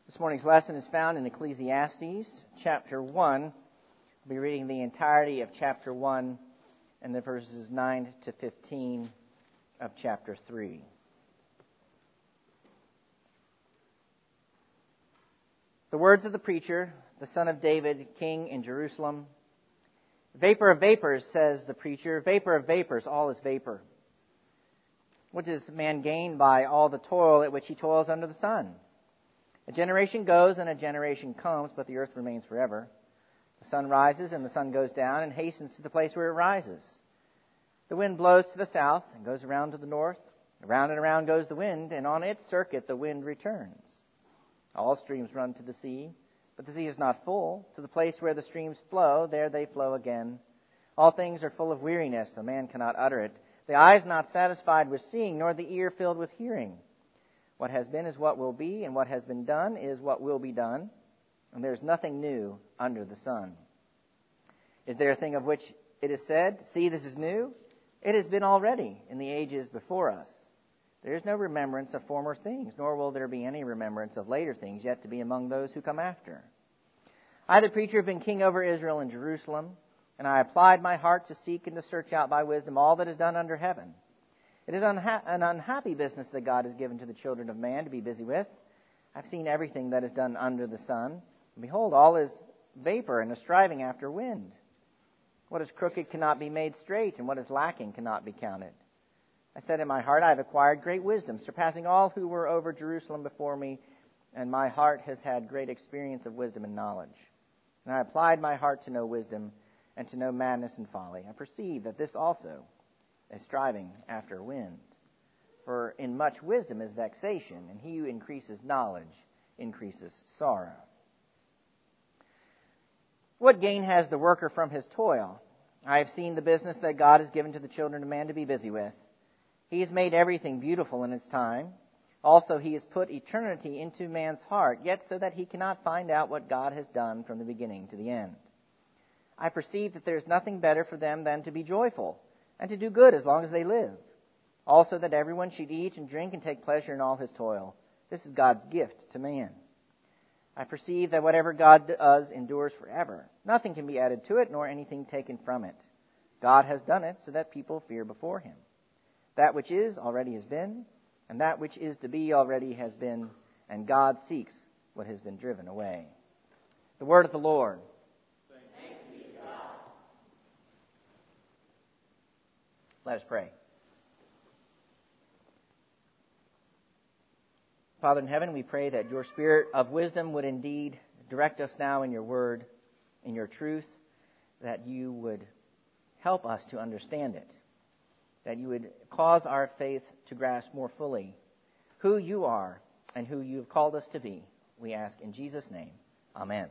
This morning's lesson is found in Ecclesiastes, chapter 1. We'll be reading the entirety of chapter 1 and the verses 9 to 15 of chapter 3. The words of the preacher, the son of David, king in Jerusalem. Vapor of vapors, says the preacher, vapor of vapors, all is vapor. What does man gain by all the toil at which he toils under the sun? A generation goes and a generation comes, but the earth remains forever. The sun rises and the sun goes down and hastens to the place where it rises. The wind blows to the south and goes around to the north. Around and around goes the wind, and on its circuit the wind returns. All streams run to the sea, but the sea is not full. To the place where the streams flow, there they flow again. All things are full of weariness, a man cannot utter it. The eye is not satisfied with seeing, nor the ear filled with hearing. What has been is what will be, and what has been done is what will be done, and there is nothing new under the sun. Is there a thing of which it is said, "See, this is new"? It has been already in the ages before us. There is no remembrance of former things, nor will there be any remembrance of later things yet to be among those who come after. I, the preacher, have been king over Israel and Jerusalem, and I applied my heart to seek and to search out by wisdom all that is done under heaven. It is an unhappy business that God has given to the children of man to be busy with. I've seen everything that is done under the sun, and behold, all is vapor and a striving after wind. What is crooked cannot be made straight, and what is lacking cannot be counted. I said in my heart, I have acquired great wisdom, surpassing all who were over Jerusalem before me, and my heart has had great experience of wisdom and knowledge. And I applied my heart to know wisdom and to know madness and folly. I perceive that this also is striving after wind. For in much wisdom is vexation, and he who increases knowledge increases sorrow. What gain has the worker from his toil? I have seen the business that God has given to the children of man to be busy with. He has made everything beautiful in its time. Also, he has put eternity into man's heart, yet so that he cannot find out what God has done from the beginning to the end. I perceive that there is nothing better for them than to be joyful, and to do good as long as they live. Also that everyone should eat and drink and take pleasure in all his toil. This is God's gift to man. I perceive that whatever God does endures forever. Nothing can be added to it, nor anything taken from it. God has done it so that people fear before him. That which is already has been, and that which is to be already has been, and God seeks what has been driven away. The word of the Lord. Thanks be to God. Let us pray. Father in heaven, we pray that your spirit of wisdom would indeed direct us now in your word, in your truth, that you would help us to understand it, that you would cause our faith to grasp more fully who you are and who you have called us to be. We ask in Jesus' name. Amen.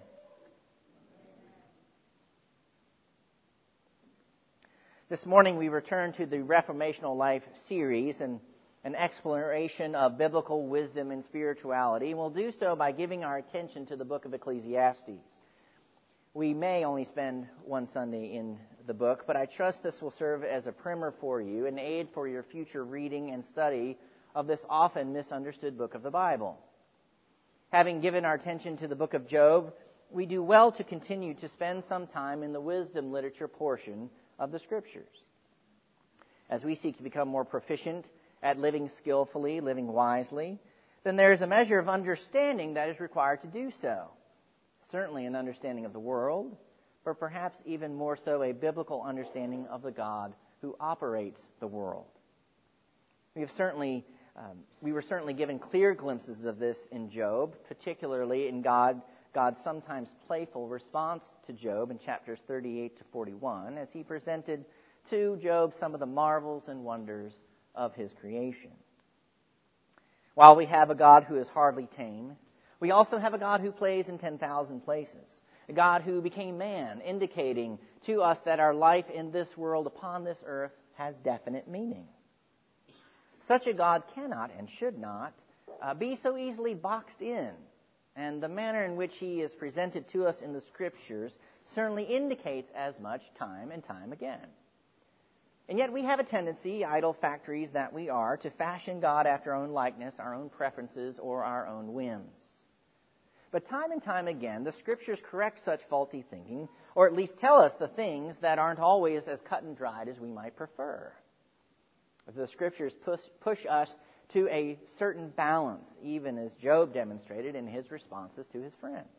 This morning we return to the Reformational Life series and an exploration of biblical wisdom and spirituality. And we'll do so by giving our attention to the book of Ecclesiastes. We may only spend one Sunday in the book, but I trust this will serve as a primer for you, an aid for your future reading and study of this often misunderstood book of the Bible. Having given our attention to the book of Job, we do well to continue to spend some time in the wisdom literature portion of the Scriptures. As we seek to become more proficient at living skillfully, living wisely, then there is a measure of understanding that is required to do so. Certainly an understanding of the world, but perhaps even more so a biblical understanding of the God who operates the world. We were certainly given clear glimpses of this in Job, particularly in God's sometimes playful response to Job in chapters 38 to 41, as he presented to Job some of the marvels and wonders of his creation. While we have a God who is hardly tame, we also have a God who plays in 10,000 places, a God who became man, indicating to us that our life in this world, upon this earth, has definite meaning. Such a God cannot and should not be so easily boxed in, and the manner in which he is presented to us in the Scriptures certainly indicates as much time and time again. And yet we have a tendency, idle factories that we are, to fashion God after our own likeness, our own preferences, or our own whims. But time and time again, the Scriptures correct such faulty thinking, or at least tell us the things that aren't always as cut and dried as we might prefer. The Scriptures push us to a certain balance, even as Job demonstrated in his responses to his friends.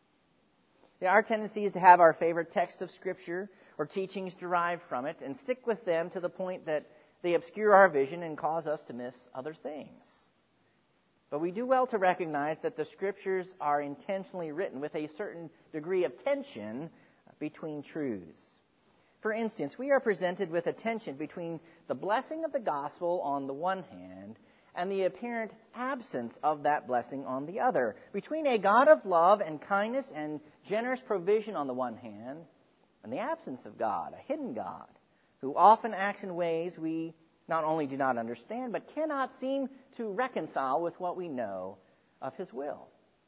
Our tendency is to have our favorite texts of Scripture or teachings derived from it and stick with them to the point that they obscure our vision and cause us to miss other things. But we do well to recognize that the Scriptures are intentionally written with a certain degree of tension between truths. For instance, we are presented with a tension between the blessing of the gospel on the one hand and the apparent absence of that blessing on the other, between a God of love and kindness and generous provision on the one hand and the absence of God, a hidden God, who often acts in ways we not only do not understand, but cannot seem to reconcile with what we know of His will.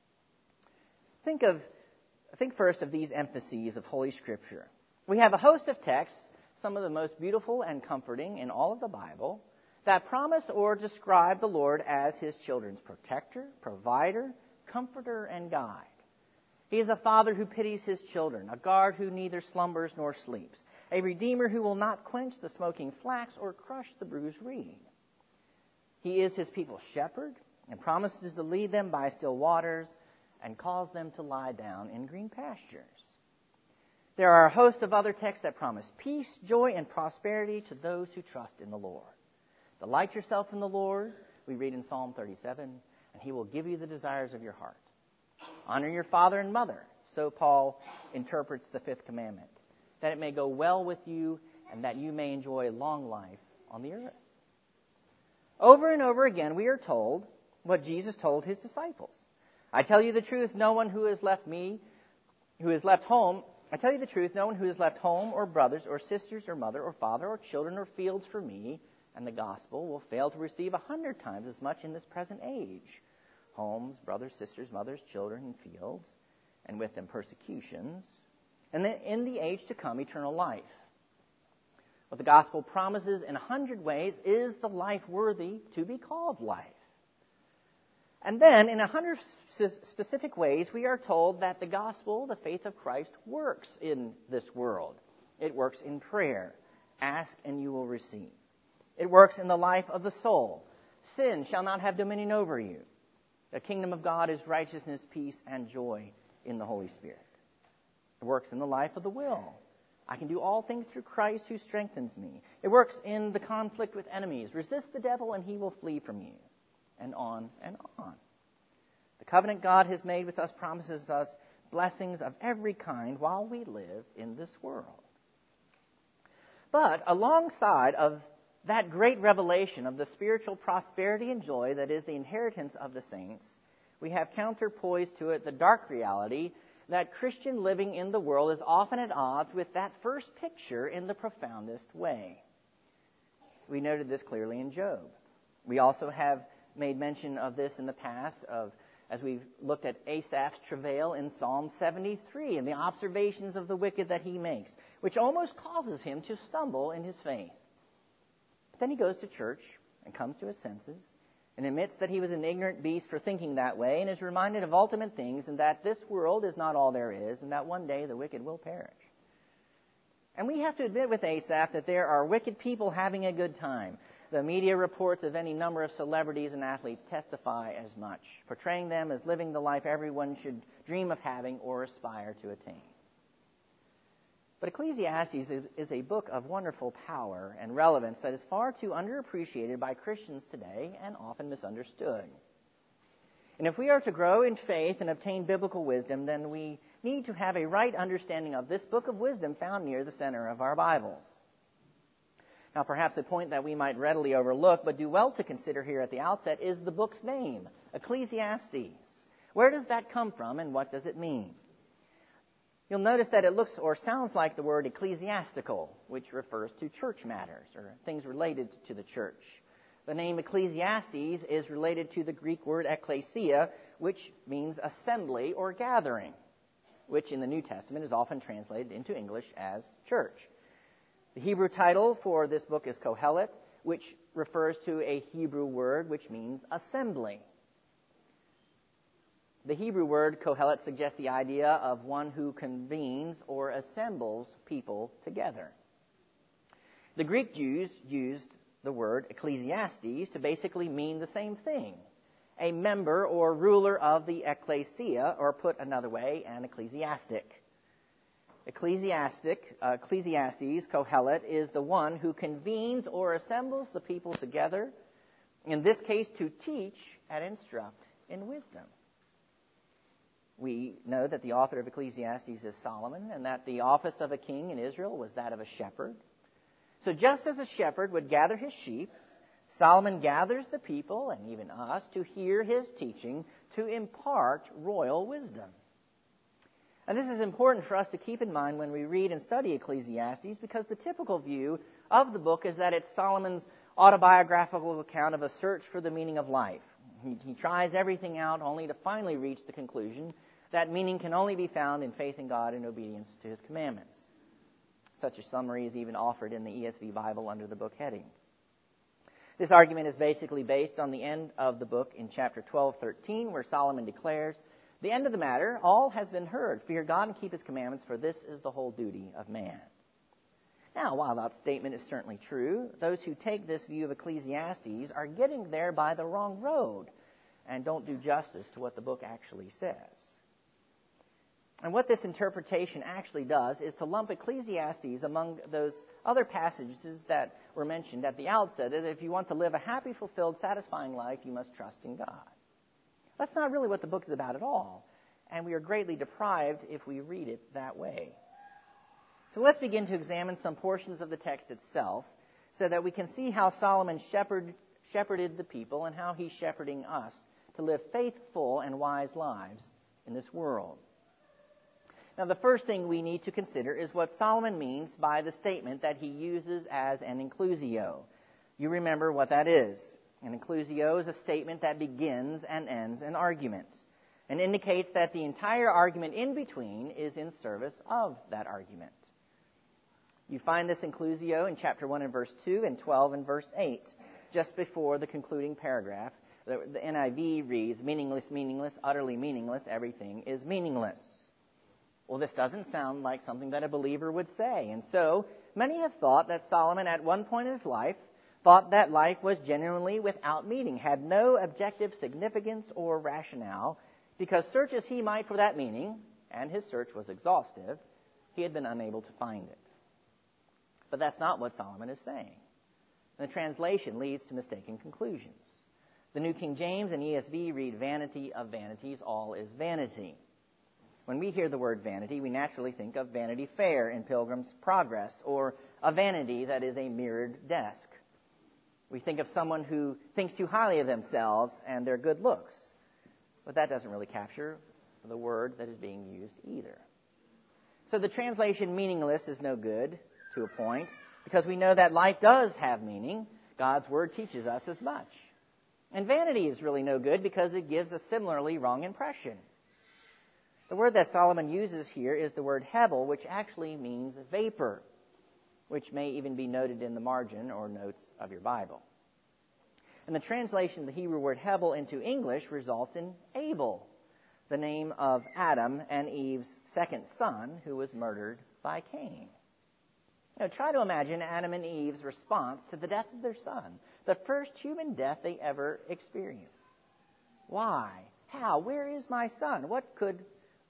Think first of these emphases of Holy Scripture. We have a host of texts, some of the most beautiful and comforting in all of the Bible, that promise or describe the Lord as His children's protector, provider, comforter, and guide. He is a father who pities his children, a guard who neither slumbers nor sleeps, a redeemer who will not quench the smoking flax or crush the bruised reed. He is his people's shepherd and promises to lead them by still waters and cause them to lie down in green pastures. There are a host of other texts that promise peace, joy, and prosperity to those who trust in the Lord. Delight yourself in the Lord, we read in Psalm 37, and He will give you the desires of your heart. Honor your father and mother, so Paul interprets the fifth commandment, that it may go well with you and that you may enjoy long life on the earth. Over and over again, we are told what Jesus told His disciples. I tell you the truth, no one who has left home or brothers or sisters or mother or father or children or fields for me and the gospel will fail to receive 100 times as much in this present age. Homes, brothers, sisters, mothers, children, and fields, and with them persecutions, and then in the age to come, eternal life. What the gospel promises in 100 ways is the life worthy to be called life. And then, in 100 specific ways, we are told that the gospel, the faith of Christ, works in this world. It works in prayer. Ask and you will receive. It works in the life of the soul. Sin shall not have dominion over you. The kingdom of God is righteousness, peace, and joy in the Holy Spirit. It works in the life of the will. I can do all things through Christ who strengthens me. It works in the conflict with enemies. Resist the devil and he will flee from you. And on and on. The covenant God has made with us promises us blessings of every kind while we live in this world. But alongside of that great revelation of the spiritual prosperity and joy that is the inheritance of the saints, we have counterpoised to it the dark reality that Christian living in the world is often at odds with that first picture in the profoundest way. We noted this clearly in Job. We also have made mention of this in the past as we've looked at Asaph's travail in Psalm 73 and the observations of the wicked that he makes, which almost causes him to stumble in his faith. But then he goes to church and comes to his senses and admits that he was an ignorant beast for thinking that way and is reminded of ultimate things and that this world is not all there is and that one day the wicked will perish. And we have to admit with Asaph that there are wicked people having a good time. The media reports of any number of celebrities and athletes testify as much, portraying them as living the life everyone should dream of having or aspire to attain. But Ecclesiastes is a book of wonderful power and relevance that is far too underappreciated by Christians today and often misunderstood. And if we are to grow in faith and obtain biblical wisdom, then we need to have a right understanding of this book of wisdom found near the center of our Bibles. Now, perhaps a point that we might readily overlook, but do well to consider here at the outset, is the book's name, Ecclesiastes. Where does that come from, and what does it mean? You'll notice that it looks or sounds like the word ecclesiastical, which refers to church matters, or things related to the church. The name Ecclesiastes is related to the Greek word ekklesia, which means assembly or gathering, which in the New Testament is often translated into English as church. The Hebrew title for this book is Kohelet, which refers to a Hebrew word which means assembly. The Hebrew word kohelet suggests the idea of one who convenes or assembles people together. The Greek Jews used the word ecclesiastes to basically mean the same thing, a member or ruler of the ecclesia, or put another way, an ecclesiastic. Ecclesiastes, kohelet, is the one who convenes or assembles the people together, in this case to teach and instruct in wisdom. We know that the author of Ecclesiastes is Solomon, and that the office of a king in Israel was that of a shepherd. So just as a shepherd would gather his sheep, Solomon gathers the people, and even us, to hear his teaching, to impart royal wisdom. And this is important for us to keep in mind when we read and study Ecclesiastes, because the typical view of the book is that it's Solomon's autobiographical account of a search for the meaning of life. He tries everything out only to finally reach the conclusion that meaning can only be found in faith in God and obedience to His commandments. Such a summary is even offered in the ESV Bible under the book heading. This argument is basically based on the end of the book in chapter 12:13, where Solomon declares, "The end of the matter, all has been heard. Fear God and keep His commandments, for this is the whole duty of man." Now, while that statement is certainly true, those who take this view of Ecclesiastes are getting there by the wrong road and don't do justice to what the book actually says. And what this interpretation actually does is to lump Ecclesiastes among those other passages that were mentioned at the outset, that if you want to live a happy, fulfilled, satisfying life, you must trust in God. That's not really what the book is about at all, and we are greatly deprived if we read it that way. So let's begin to examine some portions of the text itself so that we can see how Solomon shepherded the people and how he's shepherding us to live faithful and wise lives in this world. Now, the first thing we need to consider is what Solomon means by the statement that he uses as an inclusio. You remember what that is. An inclusio is a statement that begins and ends an argument and indicates that the entire argument in between is in service of that argument. You find this inclusio in chapter 1 and verse 2 and 12 and verse 8, just before the concluding paragraph. The NIV reads, "Meaningless, meaningless, utterly meaningless, everything is meaningless." Well, this doesn't sound like something that a believer would say. And so, many have thought that Solomon, at one point in his life, thought that life was genuinely without meaning, had no objective significance or rationale, because search as he might for that meaning, and his search was exhaustive, he had been unable to find it. But that's not what Solomon is saying. And the translation leads to mistaken conclusions. The New King James and ESV read, "Vanity of vanities, all is vanity." When we hear the word vanity, we naturally think of Vanity Fair in Pilgrim's Progress, or a vanity that is a mirrored desk. We think of someone who thinks too highly of themselves and their good looks. But that doesn't really capture the word that is being used either. So the translation "meaningless" is no good to a point, because we know that life does have meaning. God's Word teaches us as much. And vanity is really no good because it gives a similarly wrong impression. The word that Solomon uses here is the word hebel, which actually means vapor, which may even be noted in the margin or notes of your Bible. And the translation of the Hebrew word hebel into English results in Abel, the name of Adam and Eve's second son, who was murdered by Cain. Now, try to imagine Adam and Eve's response to the death of their son, the first human death they ever experienced. Why? How? Where is my son? What could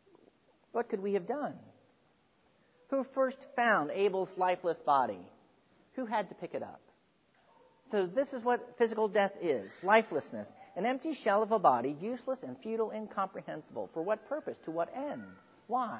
we have done? Who first found Abel's lifeless body? Who had to pick it up? So this is what physical death is, lifelessness, an empty shell of a body, useless and futile, incomprehensible. For what purpose? To what end? Why?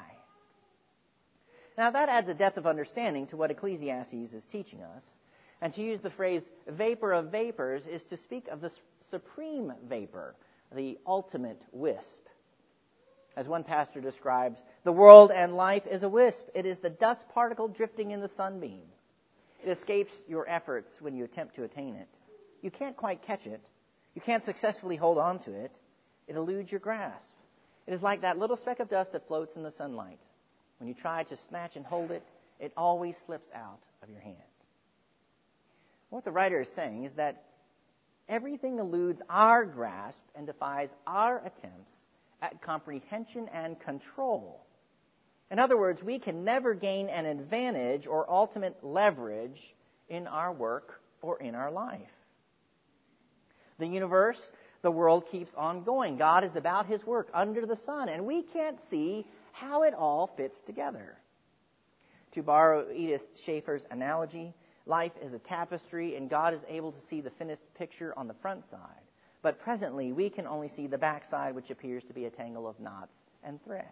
Now that adds a depth of understanding to what Ecclesiastes is teaching us. And to use the phrase vapor of vapors is to speak of the supreme vapor, the ultimate wisp. As one pastor describes, the world and life is a wisp. It is the dust particle drifting in the sunbeam. It escapes your efforts when you attempt to attain it. You can't quite catch it. You can't successfully hold on to it. It eludes your grasp. It is like that little speck of dust that floats in the sunlight. When you try to snatch and hold it, it always slips out of your hand. What the writer is saying is that everything eludes our grasp and defies our attempts at comprehension and control. In other words, we can never gain an advantage or ultimate leverage in our work or in our life. The universe, the world keeps on going. God is about His work under the sun, and we can't see how it all fits together. To borrow Edith Schaeffer's analogy, life is a tapestry, and God is able to see the finished picture on the front side. But presently, we can only see the back side, which appears to be a tangle of knots and thread.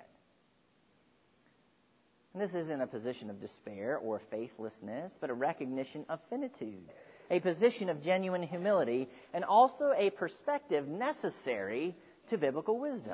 And this isn't a position of despair or faithlessness, but a recognition of finitude, a position of genuine humility, and also a perspective necessary to biblical wisdom.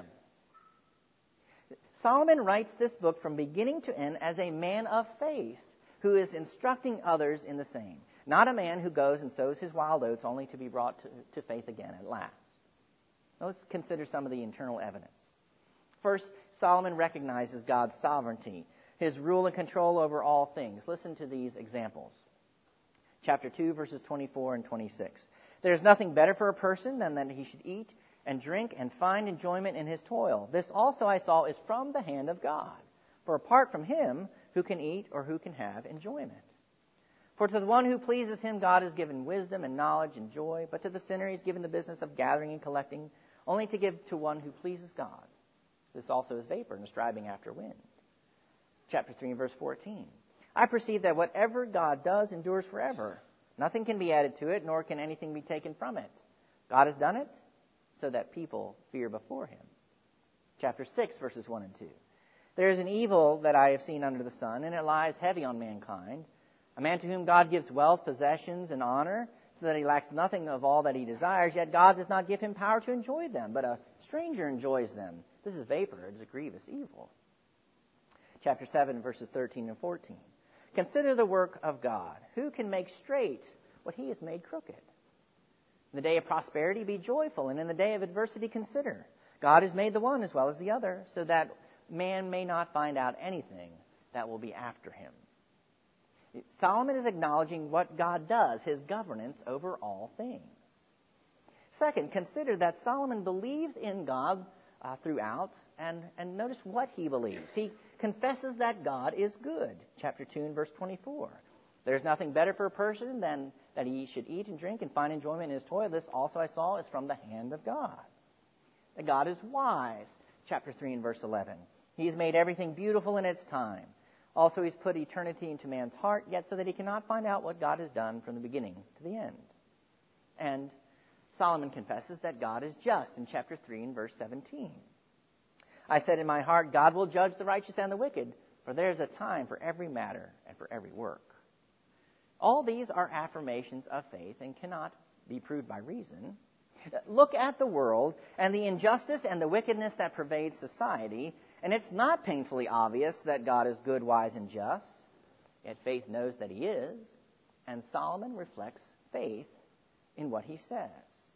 Solomon writes this book from beginning to end as a man of faith who is instructing others in the same, not a man who goes and sows his wild oats only to be brought to faith again at last. Now let's consider some of the internal evidence. First, Solomon recognizes God's sovereignty, His rule and control over all things. Listen to these examples. Chapter 2, verses 24 and 26. There is nothing better for a person than that he should eat and drink and find enjoyment in his toil. This also I saw is from the hand of God. For apart from Him, who can eat or who can have enjoyment? For to the one who pleases Him, God has given wisdom and knowledge and joy. But to the sinner, He's given the business of gathering and collecting, only to give to one who pleases God. This also is vapor and striving after wind. Chapter 3 and verse 14. I perceive that whatever God does endures forever. Nothing can be added to it, nor can anything be taken from it. God has done it so that people fear before Him. Chapter 6, verses 1 and 2. There is an evil that I have seen under the sun, and it lies heavy on mankind. A man to whom God gives wealth, possessions, and honor, so that he lacks nothing of all that he desires, yet God does not give him power to enjoy them, but a stranger enjoys them. This is vapor. It is a grievous evil. Chapter 7, verses 13 and 14. Consider the work of God. Who can make straight what He has made crooked? In the day of prosperity, be joyful, and in the day of adversity, consider. God has made the one as well as the other, so that man may not find out anything that will be after him. Solomon is acknowledging what God does, His governance over all things. Second, consider that Solomon believes in God throughout, and notice what he believes. He confesses that God is good. Chapter 2 and verse 24. There's nothing better for a person than that he should eat and drink and find enjoyment in his toil. This also I saw is from the hand of God. That God is wise. Chapter 3 and verse 11. He's made everything beautiful in its time. Also, He's put eternity into man's heart, yet so that he cannot find out what God has done from the beginning to the end. And Solomon confesses that God is just in chapter 3 and verse 17. I said in my heart, God will judge the righteous and the wicked, for there is a time for every matter and for every work. All these are affirmations of faith and cannot be proved by reason. Look at the world and the injustice and the wickedness that pervades society, and it's not painfully obvious that God is good, wise, and just. Yet faith knows that He is, and Solomon reflects faith in what he says.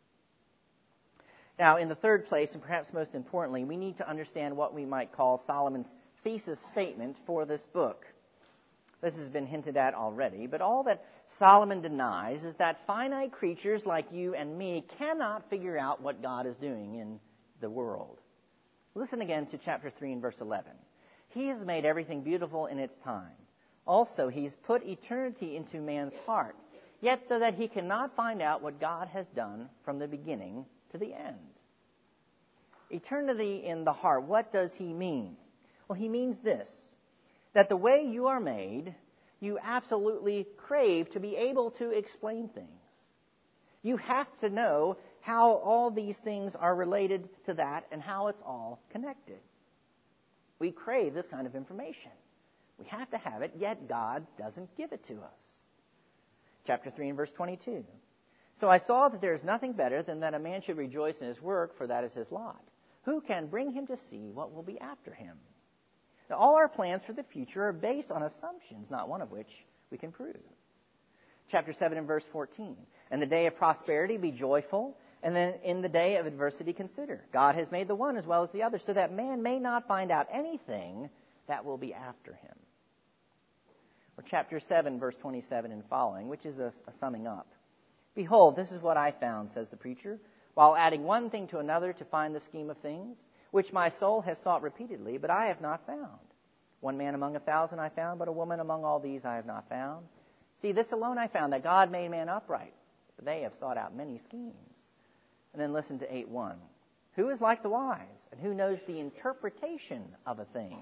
Now, in the third place, and perhaps most importantly, we need to understand what we might call Solomon's thesis statement for this book. This has been hinted at already, but all that Solomon denies is that finite creatures like you and me cannot figure out what God is doing in the world. Listen again to chapter 3 and verse 11. He has made everything beautiful in its time. Also, He's put eternity into man's heart, yet so that he cannot find out what God has done from the beginning to the end. Eternity in the heart, what does He mean? Well, He means this, that the way you are made, you absolutely crave to be able to explain things. You have to know how all these things are related to that and how it's all connected. We crave this kind of information. We have to have it, yet God doesn't give it to us. Chapter 3 and verse 22. So I saw that there is nothing better than that a man should rejoice in his work, for that is his lot. Who can bring him to see what will be after him? Now, all our plans for the future are based on assumptions, not one of which we can prove. Chapter 7 and verse 14. In the day of prosperity, be joyful, and then in the day of adversity, consider. God has made the one as well as the other, so that man may not find out anything that will be after him. Or chapter 7, verse 27 and following, which is a summing up. Behold, this is what I found, says the preacher, while adding one thing to another to find the scheme of things. which my soul has sought repeatedly, but I have not found. One man among 1,000 I found, but a woman among all these I have not found. See, this alone I found, that God made man upright, but they have sought out many schemes. And then listen to 8:1. Who is like the wise, and who knows the interpretation of a thing?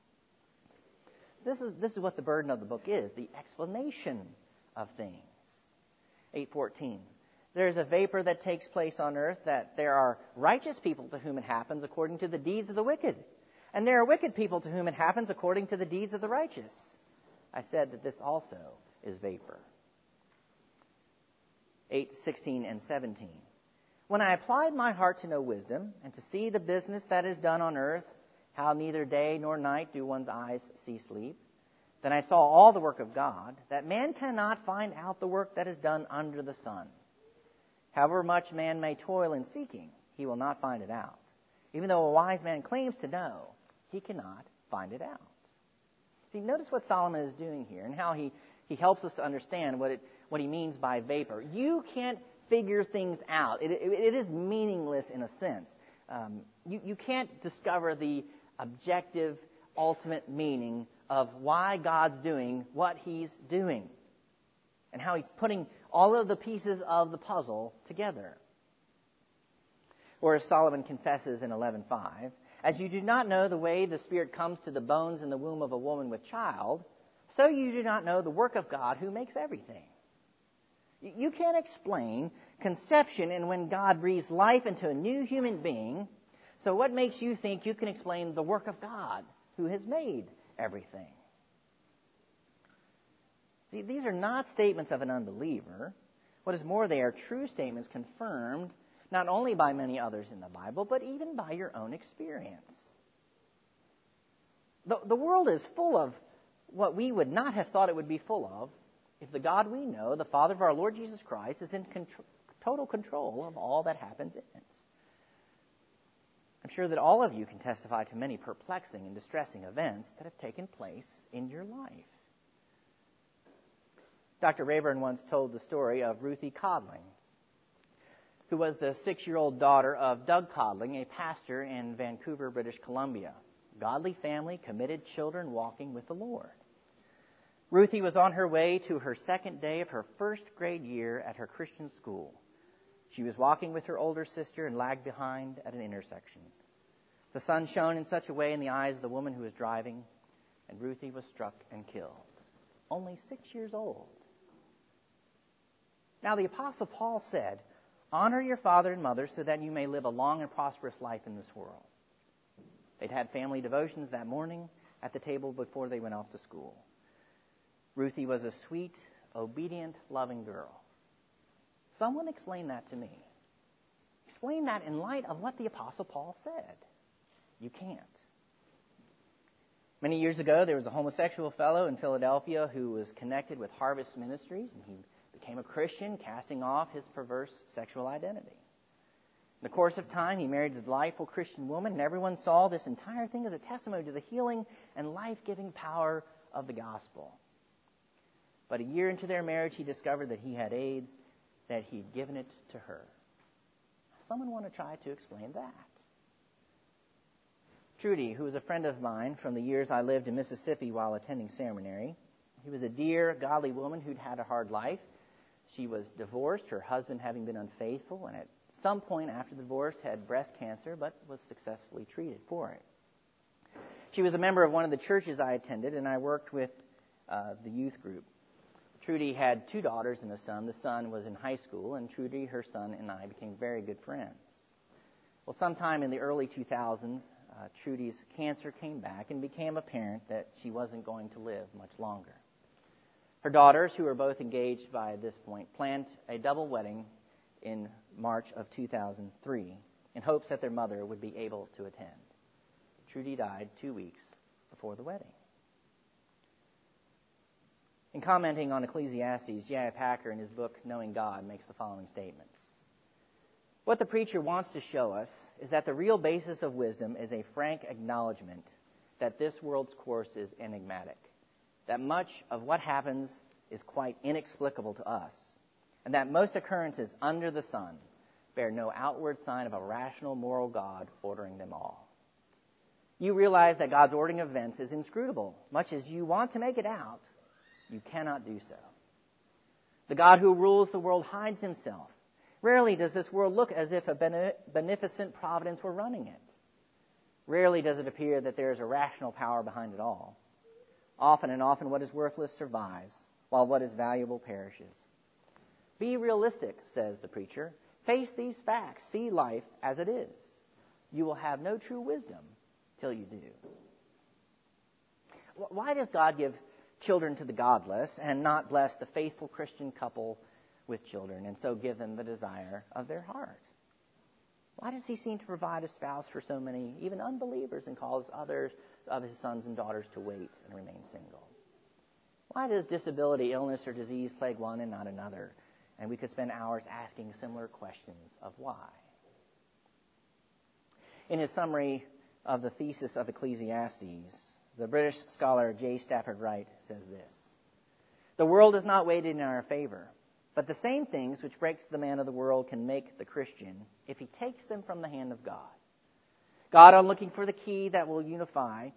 This is what the burden of the book is, the explanation of things. 8:14. There is a vapor that takes place on earth, that there are righteous people to whom it happens according to the deeds of the wicked, and there are wicked people to whom it happens according to the deeds of the righteous. I said that this also is vapor. 8:16 and 17. When I applied my heart to know wisdom, and to see the business that is done on earth, how neither day nor night do one's eyes see sleep, then I saw all the work of God, that man cannot find out the work that is done under the sun. However much man may toil in seeking, he will not find it out. Even though a wise man claims to know, he cannot find it out. See, notice what Solomon is doing here, and how he helps us to understand what he means by vapor. You can't figure things out. It is meaningless in a sense. You can't discover the objective, ultimate meaning of why God's doing what he's doing, and how he's putting all of the pieces of the puzzle together. Or as Solomon confesses in 11:5, as you do not know the way the Spirit comes to the bones in the womb of a woman with child, so you do not know the work of God who makes everything. You can't explain conception and when God breathes life into a new human being. So what makes you think you can explain the work of God who has made everything? See, these are not statements of an unbeliever. What is more, they are true statements confirmed not only by many others in the Bible, but even by your own experience. The world is full of what we would not have thought it would be full of if the God we know, the Father of our Lord Jesus Christ, is in total control of all that happens in it. I'm sure that all of you can testify to many perplexing and distressing events that have taken place in your life. Dr. Rayburn once told the story of Ruthie Codling, who was the 6-year-old daughter of Doug Codling, a pastor in Vancouver, British Columbia. Godly family, committed children walking with the Lord. Ruthie was on her way to her second day of her first grade year at her Christian school. She was walking with her older sister and lagged behind at an intersection. The sun shone in such a way in the eyes of the woman who was driving, and Ruthie was struck and killed. Only 6 years old. Now the Apostle Paul said, honor your father and mother so that you may live a long and prosperous life in this world. They'd had family devotions that morning at the table before they went off to school. Ruthie was a sweet, obedient, loving girl. Someone explain that to me. Explain that in light of what the Apostle Paul said. You can't. Many years ago, there was a homosexual fellow in Philadelphia who was connected with Harvest Ministries, and he became a Christian, casting off his perverse sexual identity. In the course of time, he married a delightful Christian woman, and everyone saw this entire thing as a testimony to the healing and life-giving power of the gospel. But a year into their marriage, he discovered that he had AIDS, that he'd given it to her. Someone want to try to explain that? Trudy, who was a friend of mine from the years I lived in Mississippi while attending seminary, he was a dear, godly woman who'd had a hard life. She was divorced, her husband having been unfaithful, and at some point after the divorce had breast cancer, but was successfully treated for it. She was a member of one of the churches I attended, and I worked with the youth group. Trudy had 2 daughters and a son. The son was in high school, and Trudy, her son, and I became very good friends. Well, sometime in the early 2000s, Trudy's cancer came back and became apparent that she wasn't going to live much longer. Her daughters, who were both engaged by this point, planned a double wedding in March of 2003 in hopes that their mother would be able to attend. Trudy died 2 weeks before the wedding. In commenting on Ecclesiastes, J.I. Packer, in his book Knowing God, makes the following statements. What the preacher wants to show us is that the real basis of wisdom is a frank acknowledgement that this world's course is enigmatic, that much of what happens is quite inexplicable to us, and that most occurrences under the sun bear no outward sign of a rational moral God ordering them all. You realize that God's ordering of events is inscrutable. Much as you want to make it out, you cannot do so. The God who rules the world hides himself. Rarely does this world look as if a beneficent providence were running it. Rarely does it appear that there is a rational power behind it all. Often and often what is worthless survives, while what is valuable perishes. Be realistic, says the preacher. Face these facts. See life as it is. You will have no true wisdom till you do. Why does God give children to the godless and not bless the faithful Christian couple with children and so give them the desire of their heart? Why does he seem to provide a spouse for so many, even unbelievers, and cause others of his sons and daughters to wait and remain single? Why does disability, illness, or disease plague one and not another? And we could spend hours asking similar questions of why. In his summary of the thesis of Ecclesiastes, the British scholar J. Stafford Wright says this: "The world is not weighted in our favor, but the same things which breaks the man of the world can make the Christian if he takes them from the hand of God. Go on looking for the key that will unify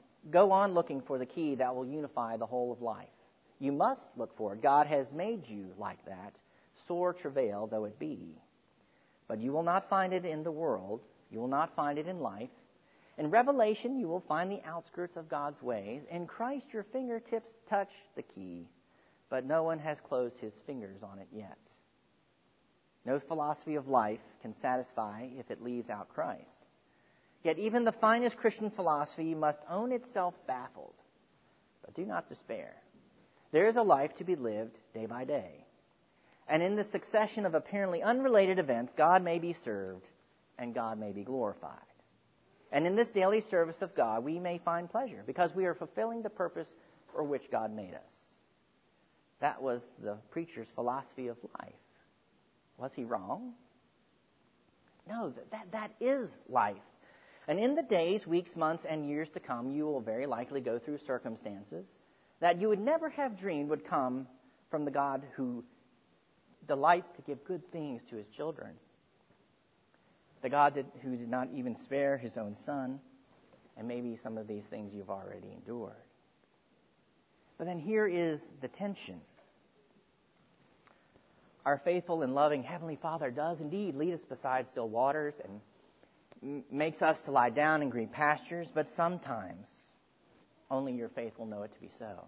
the whole of life. You must look for it. God has made you like that, sore travail though it be. But you will not find it in the world. You will not find it in life. In Revelation, you will find the outskirts of God's ways. In Christ, your fingertips touch the key, but no one has closed his fingers on it yet. No philosophy of life can satisfy if it leaves out Christ. Yet even the finest Christian philosophy must own itself baffled. But do not despair. There is a life to be lived day by day. And in the succession of apparently unrelated events, God may be served and God may be glorified. And in this daily service of God, we may find pleasure because we are fulfilling the purpose for which God made us." That was the preacher's philosophy of life. Was he wrong? No, that is life. And in the days, weeks, months, and years to come, you will very likely go through circumstances that you would never have dreamed would come from the God who delights to give good things to his children. The God who did not even spare his own son, and maybe some of these things you've already endured. But then here is the tension. Our faithful and loving Heavenly Father does indeed lead us beside still waters and makes us to lie down in green pastures, but sometimes only your faith will know it to be so.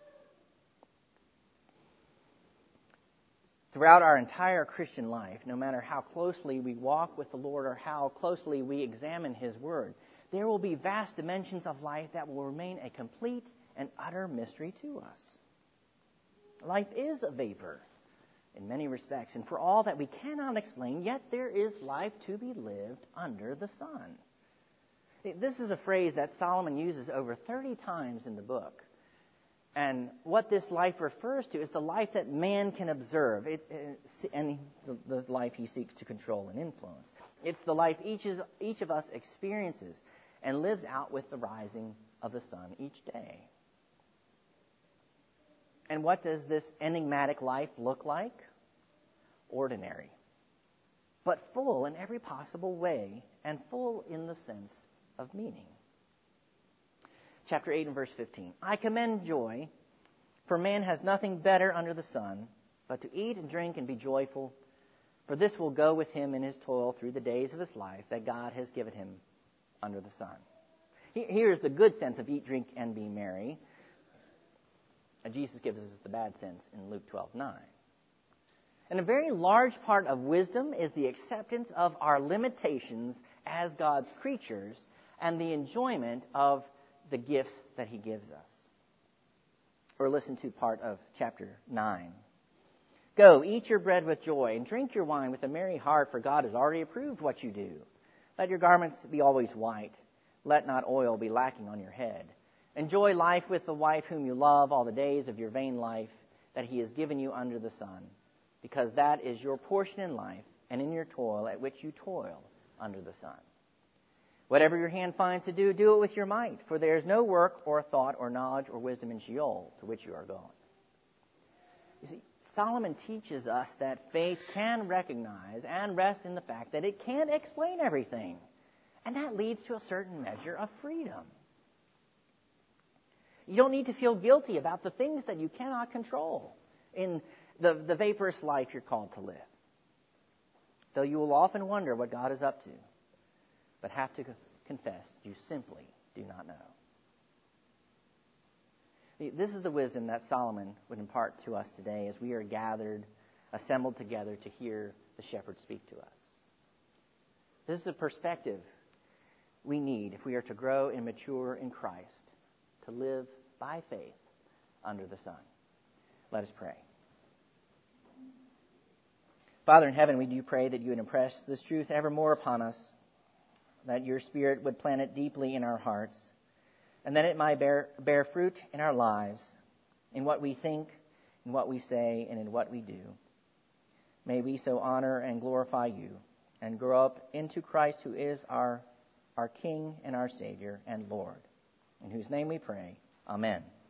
Throughout our entire Christian life, no matter how closely we walk with the Lord or how closely we examine His Word, there will be vast dimensions of life that will remain a complete and utter mystery to us. Life is a vapor in many respects, and for all that we cannot explain, yet there is life to be lived under the sun. This is a phrase that Solomon uses over 30 times in the book. And what this life refers to is the life that man can observe, and the life he seeks to control and influence. It's the life each of us experiences and lives out with the rising of the sun each day. And what does this enigmatic life look like? Ordinary, but full in every possible way, and full in the sense of meaning. Chapter 8 and verse 15. "I commend joy, for man has nothing better under the sun, but to eat and drink and be joyful, for this will go with him in his toil through the days of his life that God has given him under the sun." Here's the good sense of eat, drink, and be merry. And Jesus gives us the bad sense in Luke 12:9. And a very large part of wisdom is the acceptance of our limitations as God's creatures and the enjoyment of the gifts that He gives us. Or listen to part of chapter 9. "Go, eat your bread with joy, and drink your wine with a merry heart, for God has already approved what you do. Let your garments be always white. Let not oil be lacking on your head. Enjoy life with the wife whom you love all the days of your vain life that He has given you under the sun, because that is your portion in life and in your toil at which you toil under the sun. Whatever your hand finds to do, do it with your might, for there is no work or thought or knowledge or wisdom in Sheol to which you are going." You see, Solomon teaches us that faith can recognize and rest in the fact that it can't explain everything. And that leads to a certain measure of freedom. You don't need to feel guilty about the things that you cannot control in the vaporous life you're called to live. Though you will often wonder what God is up to, but have to confess you simply do not know. This is the wisdom that Solomon would impart to us today as we are gathered, assembled together to hear the shepherd speak to us. This is a perspective we need if we are to grow and mature in Christ, to live by faith under the sun. Let us pray. Father in heaven, we do pray that you would impress this truth evermore upon us, that your Spirit would plant it deeply in our hearts, and that it might bear fruit in our lives, in what we think, in what we say, and in what we do. May we so honor and glorify you, and grow up into Christ, who is our King and our Savior and Lord, in whose name we pray. Amen.